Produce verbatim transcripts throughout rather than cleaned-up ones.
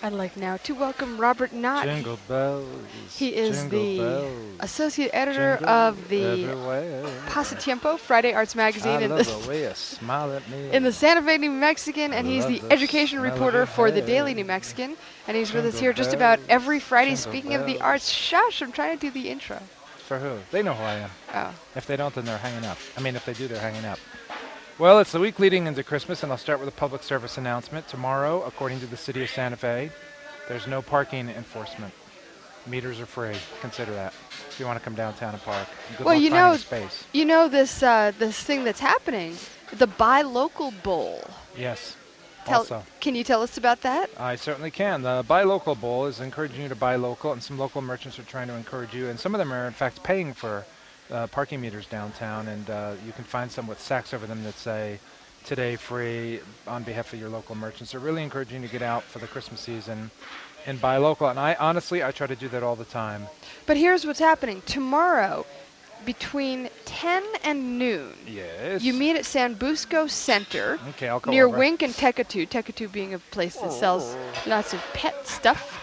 I'd like now to welcome Robert Knott. Jingle bells. He is jingle the bells, associate editor jingle of the everywhere. Pasatiempo, Friday Arts Magazine, I in love the, the way you smile at me. in the Santa Fe New Mexican, and I he's love the the education smell of reporter your for the hair. Daily New Mexican, and he's with us Jingle here just about bells, every Friday. jingle Speaking of the bells. arts, shush! I'm trying to do the intro. For who? They know who I am. Oh, If they don't, then they're hanging up. I mean, if they do, they're hanging up. Well, it's the week leading into Christmas, and I'll start with a public service announcement. Tomorrow, according to the city of Santa Fe, there's no parking enforcement. Meters are free. Consider that if you want to come downtown and park. Good well, luck you finding know, a space. you know this uh, this thing that's happening, the Buy Local Bowl. Yes. Tell, Also, can you tell us about that? I certainly can. The Buy Local Bowl is encouraging you to buy local, and some local merchants are trying to encourage you, and some of them are, in fact, paying for uh, parking meters downtown, and uh, you can find some with sacks over them that say, today free, on behalf of your local merchants. They're really encouraging you to get out for the Christmas season and buy local, and I honestly, I try to do that all the time. But here's what's happening. Tomorrow, between ten and noon, Yes. you meet at San Busco Center Okay, I'll go near over. Wink and Tekatu, Tekatu being a place that sells lots of pet stuff.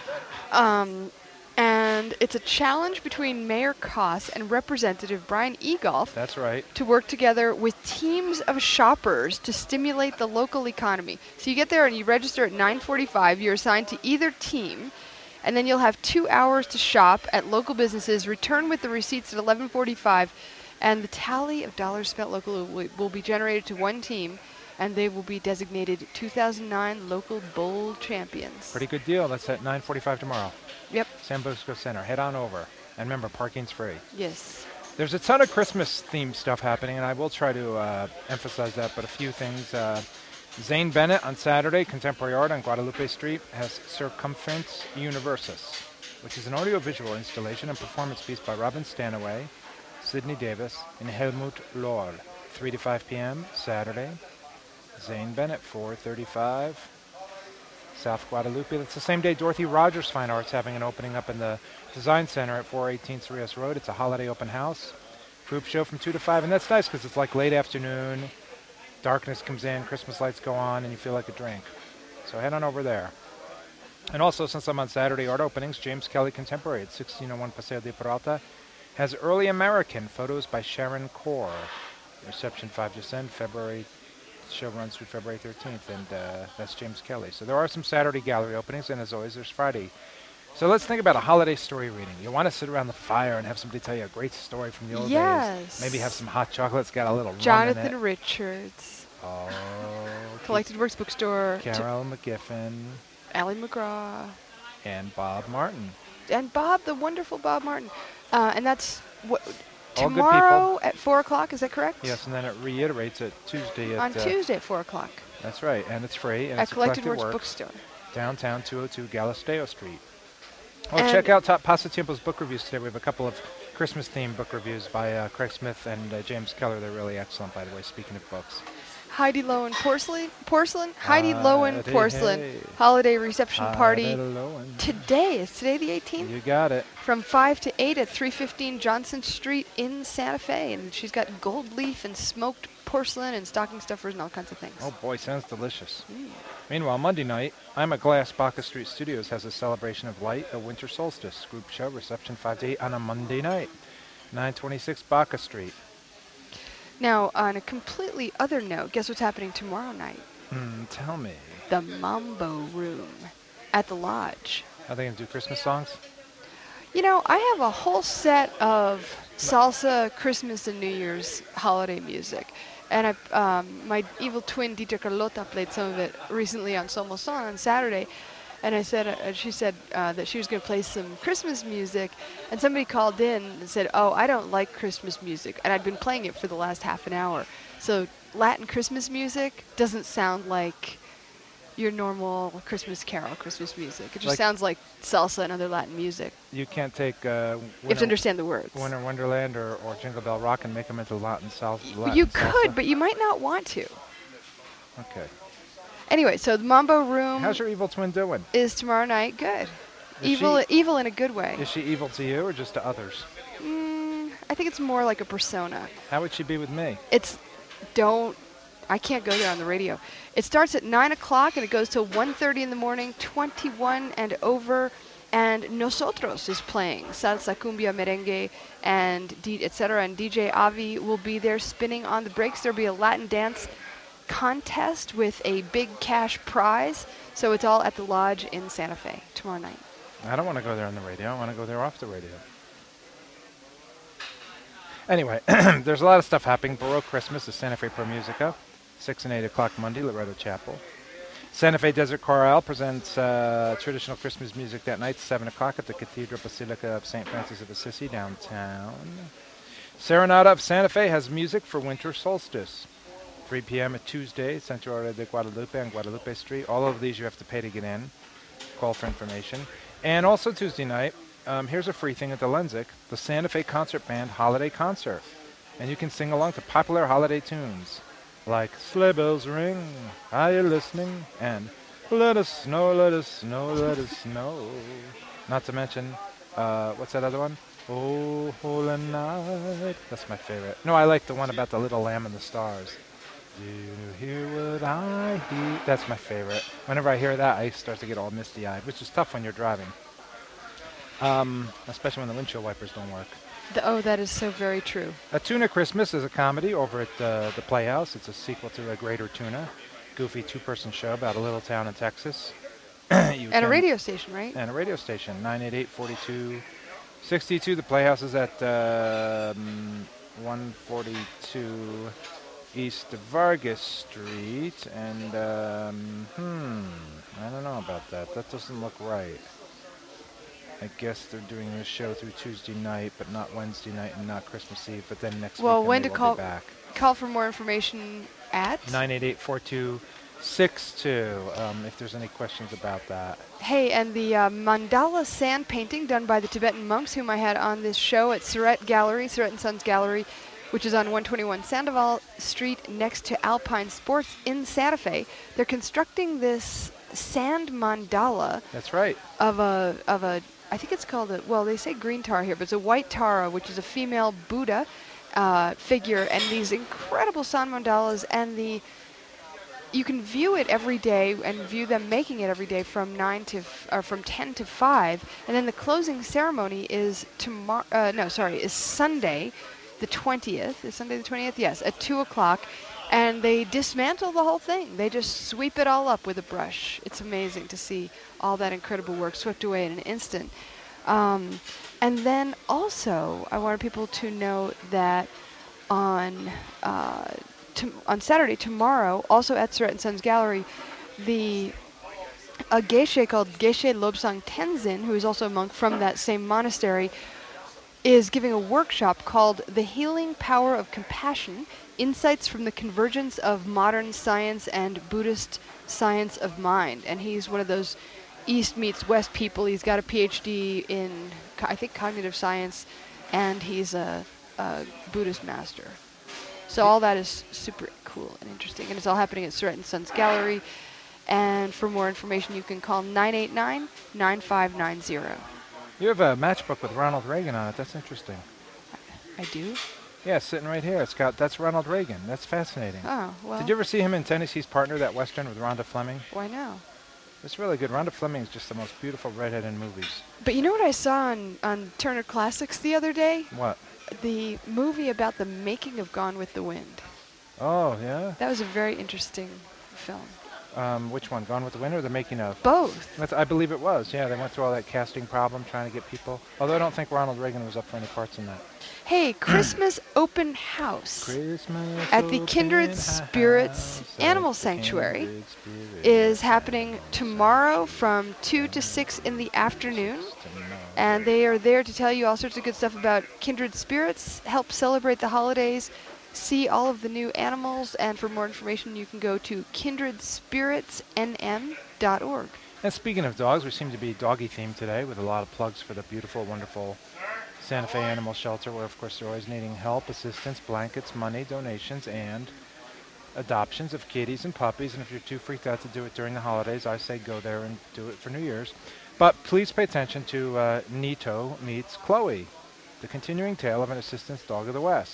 Um, and it's a challenge between Mayor Koss and Representative Brian Egolf That's right. to work together with teams of shoppers to stimulate the local economy. So you get there and you register at nine forty-five. You're assigned to either team, and then you'll have two hours to shop at local businesses, return with the receipts at eleven forty-five, and the tally of dollars spent locally will, will be generated to one team, and they will be designated two thousand nine Local Bowl champions. Pretty good deal. That's at nine forty-five tomorrow. Yep. San Busco Center. Head on over. And remember, parking's free. Yes. There's a ton of Christmas-themed stuff happening, and I will try to uh, emphasize that, but a few things. Uh, Zane Bennett on Saturday, Contemporary Art on Guadalupe Street, has Circumference Universus, which is an audiovisual installation and performance piece by Robin Stanaway, Sidney Davis, and Helmut Lohr. three to five p.m. Saturday. Zane Bennett, four thirty-five. South Guadalupe. That's the same day Dorothy Rogers Fine Arts having an opening up in the Design Center at four eighteen Cerrillos Road. It's a holiday open house. Group show from two to five, and that's nice because it's like late afternoon. Darkness comes in, Christmas lights go on, and you feel like a drink. So head on over there. And also, since I'm on Saturday art openings, James Kelly Contemporary at sixteen oh one Paseo de Peralta has Early American photos by Sharon Core. Reception five to ten, February. Show runs through February thirteenth, and uh, that's James Kelly. So there are some Saturday gallery openings, and as always, there's Friday. So let's think about a holiday story reading. You want to sit around the fire and have somebody tell you a great story from the old Yes. days. Maybe have some hot chocolate. It's got a little rum in Jonathan it. Richards, Oh, Collected Works Bookstore, to Carol McGiffin Allie McGraw, and Bob Martin. and Bob, the wonderful Bob Martin. Uh, and that's what All good tomorrow at four o'clock. Is that correct? Yes, and then it reiterates it Tuesday at On uh, Tuesday at four o'clock That's right, and it's free. And at it's a Collected Collected Works Works, Bookstore. downtown two oh two Galisteo Street. Oh, And- check out Top Pasatiempo's book reviews today. We have a couple of Christmas-themed book reviews by uh, Craig Smith and uh, James Keller. They're really excellent, by the way, speaking of books. Heidi Lowen Porcelain, Porcelain, Heidi Lowen Heidi, Porcelain hey. holiday reception party Heidi Lowen. today. Is today the eighteenth? You got it. From five to eight at three fifteen Johnson Street in Santa Fe. And she's got gold leaf and smoked porcelain and stocking stuffers and all kinds of things. Oh, boy, sounds delicious. Mm. Meanwhile, Monday night, I'm at Glass Bacchus Street Studios has a celebration of light, a winter solstice. Group show, reception five to eight on a Monday night. nine twenty-six Bacchus Street. Now, on a completely other note, guess what's happening tomorrow night? Mm, tell me. The Mambo Room at the Lodge. Are they going to do Christmas songs? You know, I have a whole set of salsa, Christmas, and New Year's holiday music. And I, um, my evil twin, Dieter Carlota, played some of it recently on Somos Son on Saturday. And I said, uh, she said uh, that she was going to play some Christmas music. And somebody called in and said, oh, I don't like Christmas music. And I'd been playing it for the last half an hour. So Latin Christmas music doesn't sound like your normal Christmas carol Christmas music. It just Like- sounds like salsa and other Latin music. You can't take uh, You have to Winter, understand the words. Winter Wonderland or, or Jingle Bell Rock and make them into Latin, sal- Latin You salsa? could, but you might not want to. Okay. Anyway, so the Mambo Room How's your evil twin doing? is tomorrow night. Good. Is Evil, she- evil in a good way. Is she evil to you or just to others? Mm, I think it's more like a persona. How would she be with me? It's don't I can't go there on the radio. It starts at nine o'clock and it goes till one thirty in the morning, twenty-one and over. And Nosotros is playing salsa, cumbia, merengue, and D- et cetera. And D J Avi will be there spinning on the breaks. There'll be a Latin dance contest with a big cash prize. So it's all at the Lodge in Santa Fe tomorrow night. I don't want to go there on the radio. I want to go there off the radio. Anyway, there's a lot of stuff happening. Baroque Christmas is Santa Fe Pro Musica, six and eight o'clock Monday, Loretto Chapel. Santa Fe Desert Chorale presents uh, traditional Christmas music that night, seven o'clock at the Cathedral Basilica of Saint Francis of Assisi downtown. Serenata of Santa Fe has music for winter solstice, three p.m. at Tuesday, Santuario de Guadalupe on Guadalupe Street. All of these you have to pay to get in. Call for information. And also Tuesday night, um, here's a free thing at the Lensic, the Santa Fe Concert Band Holiday Concert. And you can sing along to popular holiday tunes like Sleigh Bells Ring, Are You Listening? And Let Us Snow, Let Us Snow, Let Us Snow. Not to mention, uh, what's that other one? Oh, Holy Night. That's my favorite. No, I like the one about the little lamb and the stars. Do you hear what I hear? That's my favorite. Whenever I hear that, I start to get all misty-eyed, which is tough when you're driving. Um, especially when the windshield wipers don't work. The, oh, that is so very true. A Tuna Christmas is a comedy over at uh, the Playhouse. It's a sequel to A Greater Tuna, goofy two-person show about a little town in Texas. And a radio station, right? And a radio station, nine eight eight, four two six two. The Playhouse is at um, one forty-two East Vargas Street. And, um, hmm, I don't know about that. That doesn't look right. I guess they're doing this show through Tuesday night, but not Wednesday night and not Christmas Eve. But then next well, week, when they to will call be back. Call for more information at nine eight eight, four two six two. Um, if there's any questions about that. Hey, and the uh, mandala sand painting done by the Tibetan monks, whom I had on this show at Surratt Gallery, Surratt and Sons Gallery, which is on one twenty-one Sandoval Street next to Alpine Sports in Santa Fe. They're constructing this sand mandala. That's right. Of a of a I think it's called a, well, they say green Tara here, but it's a white Tara, which is a female Buddha uh, figure, and these incredible sand mandalas, and the you can view it every day and view them making it every day from nine to f- or from ten to five, and then the closing ceremony is tomorrow. Uh, no, sorry, is Sunday, the twentieth. Is Sunday the twentieth? Yes, at two o'clock. And they dismantle the whole thing. They just sweep it all up with a brush. It's amazing to see all that incredible work swept away in an instant. Um, and then also, I wanted people to know that on uh, to, on Saturday, tomorrow, also at Surratt and Sons Gallery, the a geisha called Geshe Lobsang Tenzin, who is also a monk from that same monastery, is giving a workshop called The Healing Power of Compassion, Insights from the Convergence of Modern Science and Buddhist Science of Mind. And he's one of those East meets West people. He's got a P H D in, co- I think, cognitive science, and he's a, a Buddhist master. So all that is super cool and interesting. And it's all happening at Surratt and Sons Gallery. And for more information, you can call nine eight nine, nine five nine zero. You have a matchbook with Ronald Reagan on it. That's interesting. I, I do? Yeah, it's sitting right here. It's got that's Ronald Reagan. That's fascinating. Oh, well. Did you ever see him in Tennessee's Partner, that Western with Rhonda Fleming? Why no? It's really good. Rhonda Fleming is just the most beautiful redhead in movies. But you know what I saw on, on Turner Classics the other day? What? The movie about the making of Gone with the Wind. Oh, yeah? That was a very interesting film. Um, which one? Gone with the Wind or the making of? Both. That's, I believe it was. Yeah, they went through all that casting problem trying to get people. Although I don't think Ronald Reagan was up for any parts in that. Hey, Christmas open house Christmas at the open Kindred Spirits house Animal at the Sanctuary Kindred Spirits is happening tomorrow from two to six in the afternoon. And they are there to tell you all sorts of good stuff about Kindred Spirits, help celebrate the holidays, see all of the new animals, and for more information you can go to kindred spirits n m dot org. And speaking of dogs, we seem to be doggy themed today with a lot of plugs for the beautiful, wonderful Santa Fe Animal Shelter, where of course they're always needing help, assistance, blankets, money, donations, and adoptions of kitties and puppies. And if you're too freaked out to do it during the holidays, I say go there and do it for New Year's. But please pay attention to uh, Nito Meets Chloe, the continuing tale of an assistance dog of the West.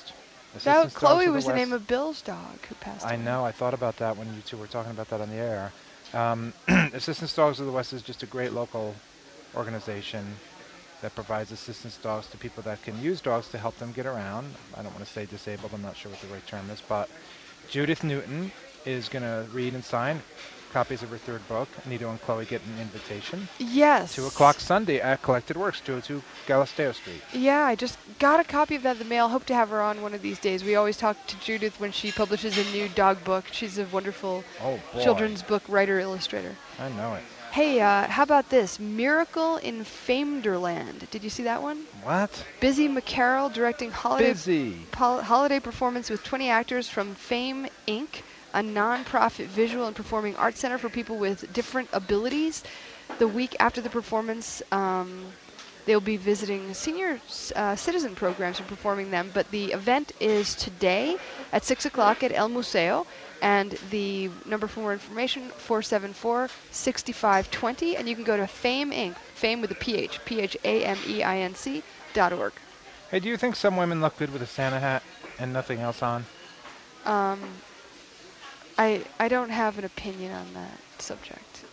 Assistance That Chloe Dogs of was the West. name of Bill's dog who passed I away. know. I thought about that when you two were talking about that on the air. Um, Assistance Dogs of the West is just a great local organization that provides assistance dogs to people that can use dogs to help them get around. I don't want to say disabled. I'm not sure what the right term is, but Judith Newton is going to read and sign copies of her third book. Nito and Chloe get an invitation. Yes. Two o'clock Sunday at Collected Works, two oh two Galisteo Street. Yeah, I just got a copy of that in the mail. Hope to have her on one of these days. We always talk to Judith when she publishes a new dog book. She's a wonderful Oh, boy. children's book writer, illustrator. I know it. Hey, uh, how about this? Miracle in Famederland. Did you see that one? What? Busy McCarroll directing holiday Busy. pol- holiday performance with twenty actors from Fame Incorporated, a non-profit visual and performing arts center for people with different abilities. The week after the performance, um, they'll be visiting senior uh, citizen programs and performing them. But the event is today at six o'clock at El Museo. And the number for more information, four seven four, six five two zero. And you can go to Fame Incorporated, Fame with a P H, P H A M E I N C dot org. Hey, do you think some women look good with a Santa hat and nothing else on? Um, I I don't have an opinion on that subject.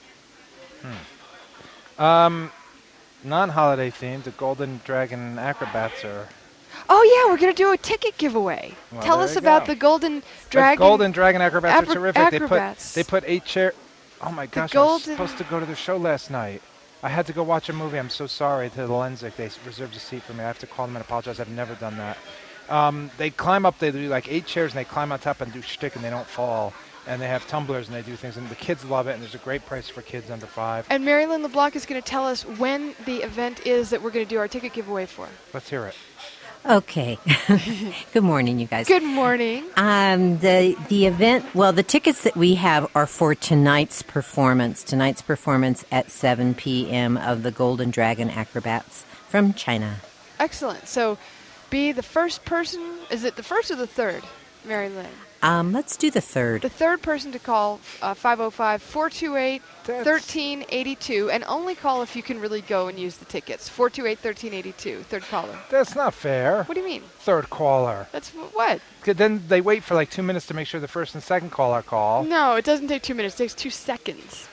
Hmm. Um, non-holiday themed, the Golden Dragon Acrobats are... Oh yeah, we're gonna do a ticket giveaway. Well, Tell there us you about go. the Golden The Dragon. Golden Dragon Acrobats Acro- are terrific. acrobats. They put they put eight chair. Oh my gosh! I was Golden- supposed to go to their show last night. I had to go watch a movie. I'm so sorry to the Lensic. They s- reserved a seat for me. I have to call them and apologize. I've never done that. Um, they climb up. They do like eight chairs and they climb on top and do shtick and they don't fall. And they have tumblers and they do things and the kids love it. And there's a great price for kids under five. And Marilyn LeBlanc is going to tell us when the event is that we're going to do our ticket giveaway for. Let's hear it. Okay. Good morning, you guys. Good morning. Um, the the event. Well, the tickets that we have are for tonight's performance. Tonight's performance at seven p.m. of the Golden Dragon Acrobats from China. Excellent. So, be the first person. Is it the first or the third, Mary Lynn? Um, let's do the third. The third person to call uh, five oh five, four two eight, one three eight two, and only call if you can really go and use the tickets. four two eight, one three eight two, third caller. That's not fair. What do you mean? Third caller. That's wh- what? 'Cause then they wait for like two minutes to make sure the first and second caller call. No, it doesn't take two minutes. It takes two seconds.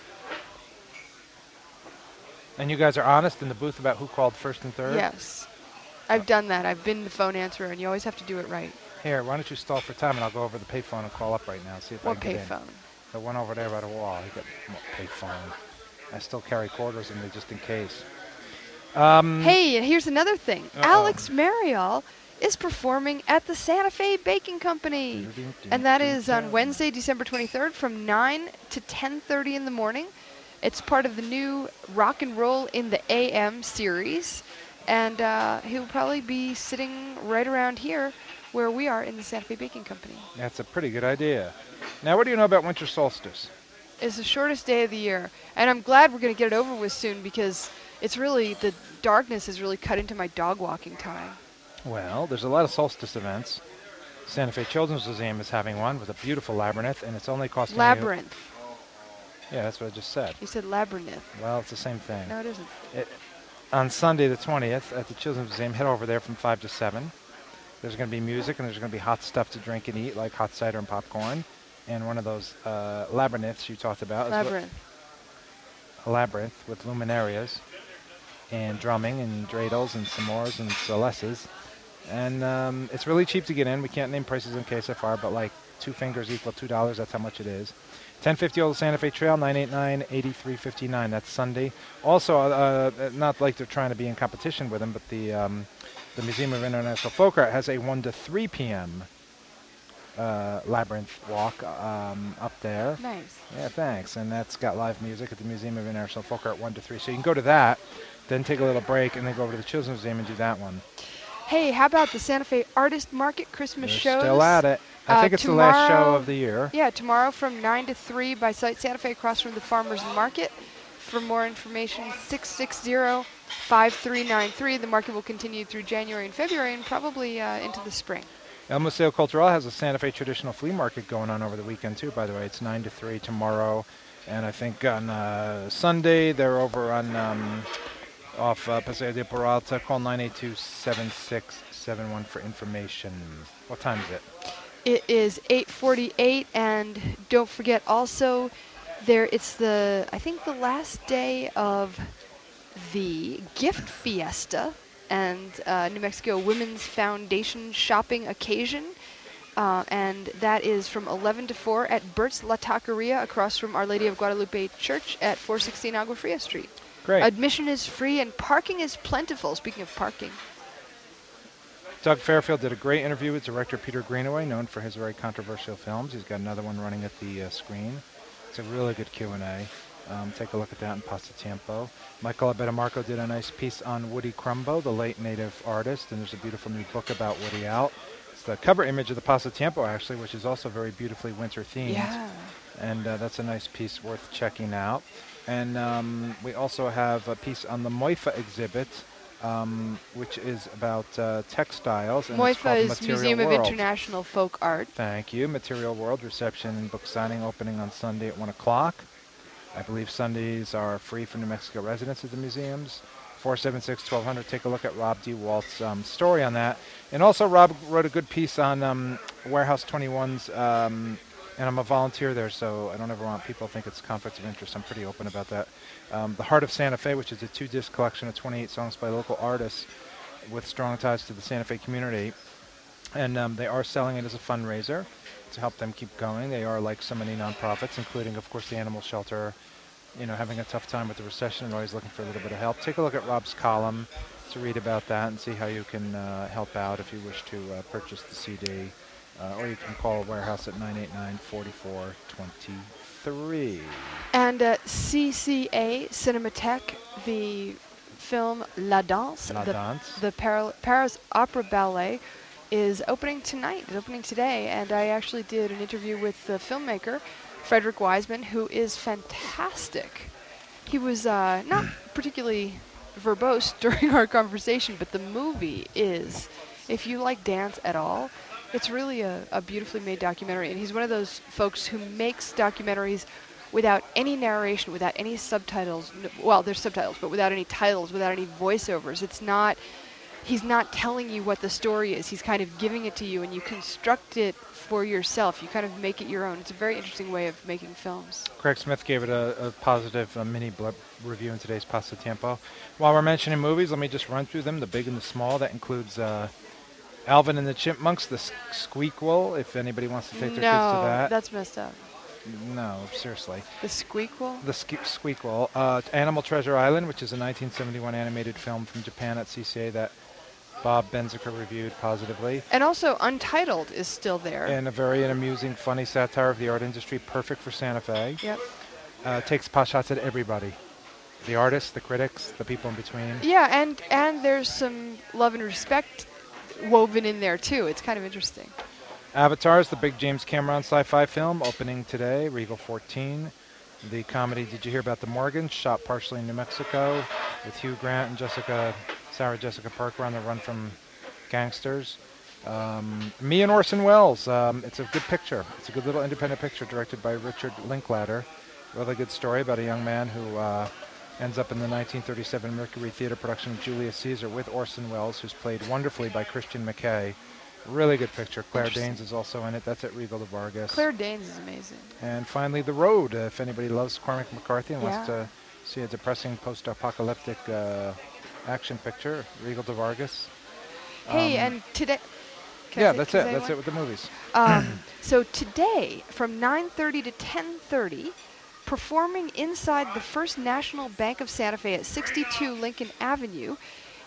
And you guys are honest in the booth about who called first and third? Yes. I've done that. I've been the phone answerer, and you always have to do it right. Here, why don't you stall for time and I'll go over the payphone and call up right now. See if What I can get in. payphone? The one over there by the wall. I got what payphone. I still carry quarters in there just in case. Um, Hey, and here's another thing. Uh-oh. Alex Marial is performing at the Santa Fe Baking Company. And that is on Wednesday, December twenty-third from nine to ten thirty in the morning. It's part of the new Rock and Roll in the A M series. And uh, he'll probably be sitting right around here where we are in the Santa Fe Baking Company. That's a pretty good idea. Now, what do you know about winter solstice? It's the shortest day of the year. And I'm glad we're going to get it over with soon because it's really, the darkness has really cut into my dog walking time. Well, there's a lot of solstice events. Santa Fe Children's Museum is having one with a beautiful labyrinth, and it's only costing Labyrinth. You, yeah, that's what I just said. You said labyrinth. Well, it's the same thing. No, it isn't. It, on Sunday the twentieth at the Children's Museum, head over there from five to seven. There's going to be music, and there's going to be hot stuff to drink and eat, like hot cider and popcorn, and one of those uh, labyrinths you talked about. is what- Labyrinth. a labyrinth with luminarias and drumming and dreidels and s'mores and celestes. And um, it's really cheap to get in. We can't name prices in K S F R, but like two fingers equal two dollars. That's how much it is. ten fifty Old Santa Fe Trail, nine eight nine, eight three five nine. That's Sunday. Also, uh, not like they're trying to be in competition with them, but the um, the Museum of International Folk Art has a one to three p.m. Uh, labyrinth walk um, up there. Nice. Yeah, thanks. And that's got live music at the Museum of International Folk Art one to three. So you can go to that, then take a little break, and then go over to the Children's Museum and do that one. Hey, how about the Santa Fe Artist Market Christmas They're shows? still at it. I Uh, think it's the last show tomorrow- of the year. Yeah, tomorrow from nine to three by Site Santa Fe across from the Farmers Market. For more information, six six zero, five three nine three. The market will continue through January and February and probably uh, into the spring. El Museo Cultural has a Santa Fe traditional flea market going on over the weekend, too, by the way. It's nine to three tomorrow. And I think on uh, Sunday they're over on um, off uh, Paseo de Peralta. Call nine eight two, seven six seven one for information. What time is it? It is eight forty-eight, and don't forget also, there it's the I think the last day of the gift fiesta and uh, New Mexico Women's Foundation shopping occasion, uh, and that is from eleven to four at Bert's La Taqueria across from Our Lady of Guadalupe Church at four sixteen Agua Fria Street. Great. Admission is free and parking is plentiful. Speaking of parking. Doug Fairfield did a great interview with director Peter Greenaway, known for his very controversial films. He's got another one running at the uh, screen. It's a really good Q and A. Um, take a look at that in Pasatiempo. Michael Abetamarco did a nice piece on Woody Crumbo, the late native artist, and there's a beautiful new book about Woody out. It's the cover image of the Pasatiempo, actually, which is also very beautifully winter-themed. Yeah. And uh, that's a nice piece worth checking out. And um, we also have a piece on the Moifa exhibit, um, which is about uh, textiles. And it's Moifa called is Material Museum of World. International Folk Art. Thank you. Material World reception and book signing opening on Sunday at one o'clock. I believe Sundays are free for New Mexico residents at the museums. four seven six, twelve hundred. Take a look at Rob D. Walt's um, story on that. And also, Rob wrote a good piece on um, Warehouse twenty-one's, um, and I'm a volunteer there, so I don't ever want people to think it's conflicts of interest. I'm pretty open about that. Um, the Heart of Santa Fe, which is a two-disc collection of twenty-eight songs by local artists with strong ties to the Santa Fe community. And um, they are selling it as a fundraiser to help them keep going. They are like so many nonprofits, including, of course, the Animal Shelter, you know, having a tough time with the recession and always looking for a little bit of help. Take a look at Rob's column to read about that and see how you can uh, help out if you wish to uh, purchase the C D. Uh, or you can call Warehouse at nine eight nine, four four two three. And uh, C C A Cinematheque, the film La Danse, La the, Danse. the Par- Paris Opera Ballet, is opening tonight. It's opening today, and I actually did an interview with the filmmaker, Frederick Wiseman, who is fantastic. He was uh, not particularly verbose during our conversation, but the movie is, if you like dance at all, it's really a, a beautifully made documentary. And he's one of those folks who makes documentaries without any narration, without any subtitles. N- well, there's subtitles, but without any titles, without any voiceovers. It's not, he's not telling you what the story is. He's kind of giving it to you, and you construct it for yourself. You kind of make it your own. It's a very interesting way of making films. Craig Smith gave it a, a positive uh, mini blip review in today's Pasatiempo. While we're mentioning movies, let me just run through them, the big and the small. That includes uh, Alvin and the Chipmunks, the Squeakquel, if anybody wants to take their no, kids to that. that's messed up. No, seriously. The Squeakquel? The sk- Squeakquel. Uh, Animal Treasure Island, which is a nineteen seventy-one animated film from Japan at C C A that Bob Benziker reviewed positively. And also Untitled is still there. And a very an amusing, funny satire of the art industry, perfect for Santa Fe. Yep. Uh, takes pot shots at everybody. The artists, the critics, the people in between. Yeah, and, and there's some love and respect woven in there, too. It's kind of interesting. Avatar is the big James Cameron sci-fi film, opening today, Regal fourteen. The comedy, Did You Hear About the Morgans, shot partially in New Mexico with Hugh Grant and Jessica, Sarah Jessica Parker on the run from gangsters. Um, me and Orson Welles. Um, it's a good picture. It's a good little independent picture directed by Richard Linklater. Really good story about a young man who uh, ends up in the nineteen thirty-seven Mercury Theater production of Julius Caesar with Orson Welles, who's played wonderfully by Christian McKay. Really good picture. Claire Danes is also in it. That's at Regal de Vargas. Claire Danes is amazing. And finally, The Road. Uh, if anybody loves Cormac McCarthy and Yeah. wants to see a depressing post-apocalyptic uh, action picture, Regal de Vargas. Hey, Um, and today... can I Yeah, say- that's can I it. say That's one? it with the movies. Um, so today, from nine thirty to ten thirty, performing inside the First National Bank of Santa Fe at sixty-two Lincoln Avenue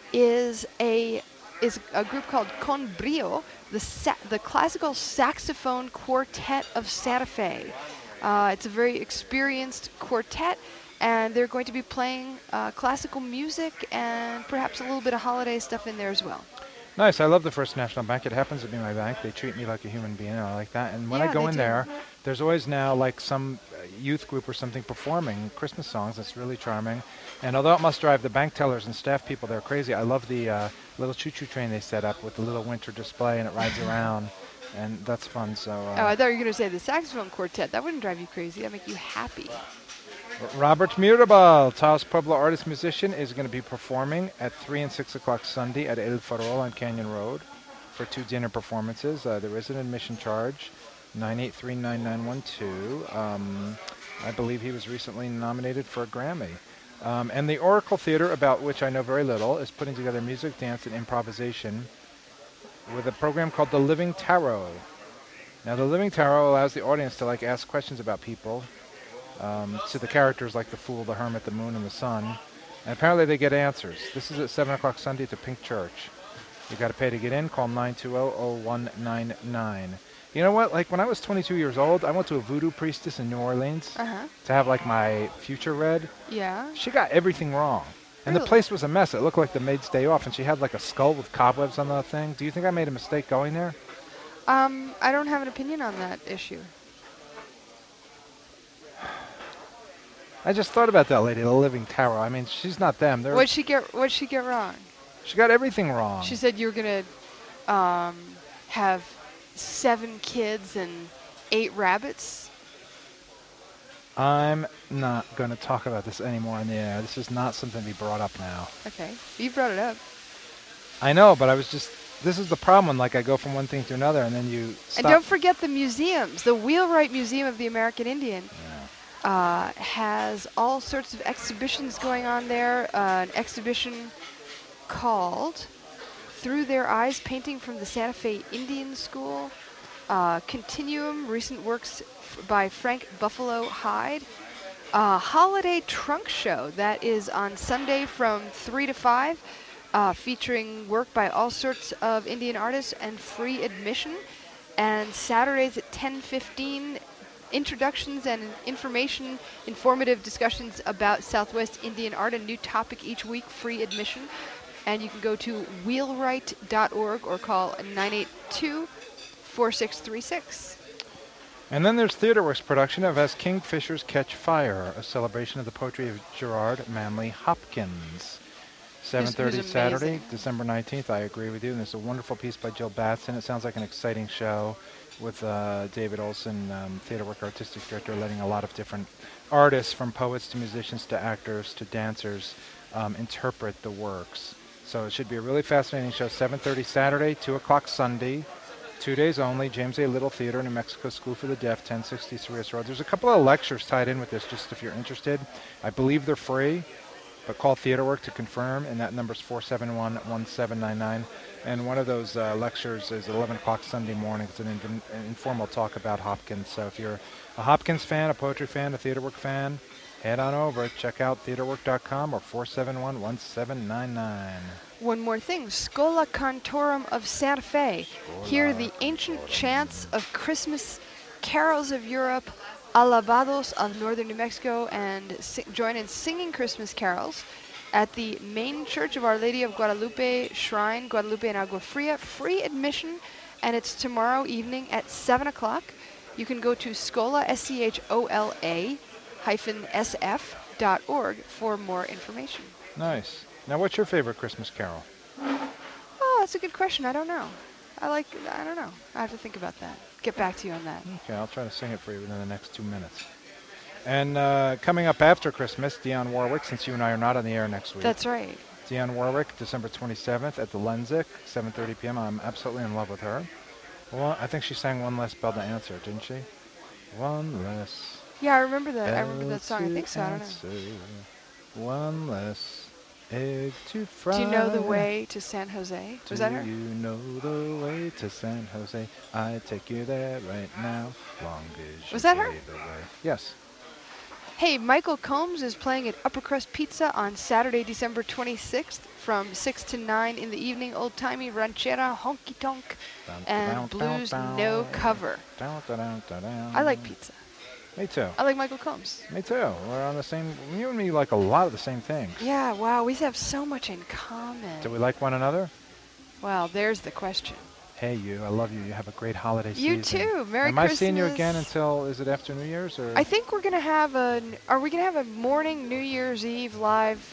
is a is a group called Con Brio, the sa- the classical saxophone quartet of Santa Fe. Uh, it's a very experienced quartet, and they're going to be playing uh, classical music and perhaps a little bit of holiday stuff in there as well. Nice. I love the First National Bank. It happens to be my bank. They treat me like a human being, and I like that. And when Yeah, I go they in do. there, there's always now like some uh, youth group or something performing Christmas songs. That's really charming. And although it must drive the bank tellers and staff people, they're crazy. I love the uh, little choo-choo train they set up with the little winter display, and it rides around, and that's fun. So. Uh, Oh, I thought you were going to say the saxophone quartet. That wouldn't drive you crazy. That'd make you happy. Robert Mirabal, Taos Pueblo artist musician, is going to be performing at three and six o'clock Sunday at El Farol on Canyon Road for two dinner performances. Uh, there is an admission charge, nine eight three, nine nine one two. Um, I believe he was recently nominated for a Grammy. Um, and the Oracle Theater, about which I know very little, is putting together music, dance, and improvisation with a program called The Living Tarot. Now, The Living Tarot allows the audience to like ask questions about people, um, to the characters like the Fool, the Hermit, the Moon, and the Sun. And apparently they get answers. This is at seven o'clock Sunday at the Pink Church. You got to pay to get in. Call nine two zero, zero one nine nine. You know what? Like when I was twenty-two years old, I went to a voodoo priestess in New Orleans Uh-huh. to have like my future read. Yeah. She got everything wrong. And Really? the place was a mess. It looked like the maid's day off, and she had like a skull with cobwebs on the thing. Do you think I made a mistake going there? Um, I don't have an opinion on that issue. I just thought about that lady, the Living Tarot. I mean, she's not them. They're, What'd she get? What'd she get wrong? she got everything wrong. She said you were gonna um, have seven kids and eight rabbits. I'm not going to talk about this anymore on the air. This is not something to be brought up now. Okay, you brought it up. I know, but I was just... This is the problem when, like, I go from one thing to another, and then you stop. And don't forget the museums. The Wheelwright Museum of the American Indian uh, has all sorts of exhibitions going on there. Uh, an exhibition called Through Their Eyes, Painting from the Santa Fe Indian School. Uh, Continuum, recent works f- by Frank Buffalo Hyde. Uh, holiday trunk show that is on Sunday from three to five. Uh, featuring work by all sorts of Indian artists and free admission. And Saturdays at ten fifteen, introductions and information, informative discussions about Southwest Indian art, a new topic each week, free admission. And you can go to wheelwright dot org or call nine eight two, four six three six. And then there's TheaterWorks production of As Kingfishers Catch Fire, a celebration of the poetry of Gerard Manley Hopkins. seven thirty who's Saturday, amazing. December nineteenth. I agree with you. And there's a wonderful piece by Jill Batson. It sounds like an exciting show with uh, David Olson, um, TheaterWorks artistic director, letting a lot of different artists, from poets to musicians to actors to dancers, um, interpret the works. So it should be a really fascinating show. seven thirty Saturday, two o'clock Sunday. Two days only. James A. Little Theater, New Mexico School for the Deaf, ten sixty-three S Road. There's a couple of lectures tied in with this, just if you're interested. I believe they're free. But call TheaterWorks to confirm, and that number's four seven one, one seven nine nine. And one of those uh, lectures is eleven o'clock Sunday morning. It's an, in- an informal talk about Hopkins. So if you're a Hopkins fan, a poetry fan, a TheaterWorks fan, head on over. Check out theaterwork dot com or four seven one, one seven nine nine. One more thing, Scola Cantorum of Santa Fe. Hear the ancient chants of Christmas, carols of Europe, alabados of northern New Mexico, and si- join in singing Christmas carols at the main church of Our Lady of Guadalupe Shrine, Guadalupe and Agua Fria. Free admission, and it's tomorrow evening at seven o'clock. You can go to Scola, S C H O L A, hyphen S F dot org for more information. Nice. Now, what's your favorite Christmas carol? Oh, that's a good question. I don't know. I like, I don't know. I have to think about that. Get back to you on that. Okay, I'll try to sing it for you within the next two minutes. And uh, coming up after Christmas, Dionne Warwick, since you and I are not on the air next week. That's right. Dionne Warwick, December twenty-seventh at the Lensic, seven thirty p.m. I'm absolutely in love with her. Well, I think she sang One Less Bell to Answer, didn't she? One less Yeah, I remember that. I remember bell that song. I to think so. I don't know. answer, one less egg to fry. Do you know the way to San Jose? Was that her? Do you know the way to San Jose? I take you there right now. Long as you Was that her? say the way. Yes. Hey, Michael Combs is playing at Upper Crust Pizza on Saturday, December twenty-sixth from six to nine in the evening. Old-timey ranchera, honky-tonk, Dun, and dun, dun, blues dun, no dun. cover. Dun, dun, dun, dun, dun. I like pizza. Me too. I like Michael Combs. Me too. We're on the same. You and me like a lot of the same things. Yeah, wow, we have so much in common. Do we like one another? Well, there's the question. Hey, you. I love you. You have a great holiday You season. too. Merry Am Christmas. I seeing you again until, is it after New Year's? Or? I think we're gonna have a. Are we gonna have a morning New Year's Eve live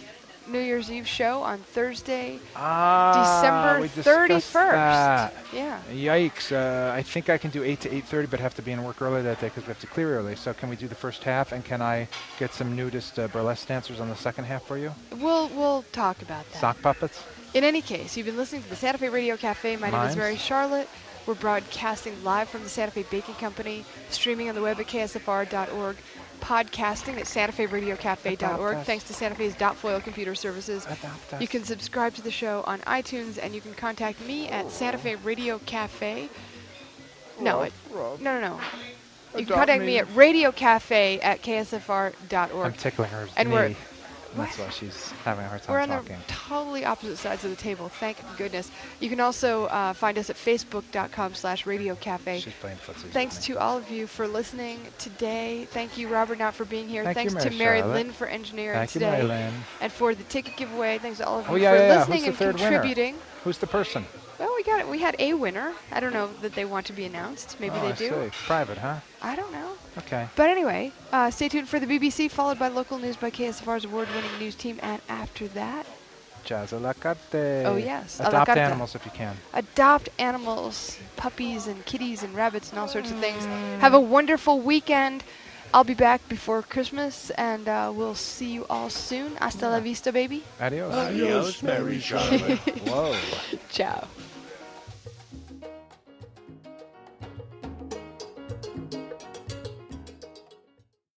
New Year's Eve show on Thursday, Ah, December we discussed thirty-first. that. Yeah. Yikes. Uh, I think I can do eight to eight thirty, but have to be in work early that day because we have to clear early. So can we do the first half, and can I get some nudist uh, burlesque dancers on the second half for you? We'll we'll talk about that. Sock puppets? In any case, you've been listening to the Santa Fe Radio Cafe. My name Mimes. is Mary Charlotte. We're broadcasting live from the Santa Fe Baking Company, streaming on the web at K S F R dot org, podcasting at Santa Fe Radio Cafe dot org, Adopt us. thanks to Santa Fe's Dot Foil Computer Services. Adopt us. You can subscribe to the show on iTunes, and you can contact me at Santa Fe Radio Cafe. No, Rob, it, Rob. no, no, no. You can Adopt contact me. me. at Radio Cafe at K S F R dot org. I'm tickling her And knee. we're- That's why she's having a hard We're time on talking. the totally opposite sides of the table, thank goodness. You can also uh, find us at facebook dot com slash radio cafe. She's playing footsies. Thanks with me. to all of you for listening today. Thank you, Robert Knott, for being here. Thank you, Thanks to Mary Mary Charlotte. Lynn for engineering Thank you, today. Mary Lynn. And for the ticket giveaway, thanks to all of you Oh, yeah, for yeah, yeah. listening Who's the and third winner? contributing. Who's the person? Well, we got it. We had a winner. I don't know that they want to be announced. Maybe oh, they I do. see. Private, huh? I don't know. Okay. But anyway, uh, stay tuned for the B B C, followed by local news by K S F R's award-winning news team. And after that, Jazz a la carte. Oh, yes, a la Adopt carte. animals if you can. adopt animals, puppies and kitties and rabbits and all sorts of things. Have a wonderful weekend. I'll be back before Christmas, and uh, we'll see you all soon. Hasta la vista, baby. Adios. Adios, Mary Charlotte. Whoa. Ciao.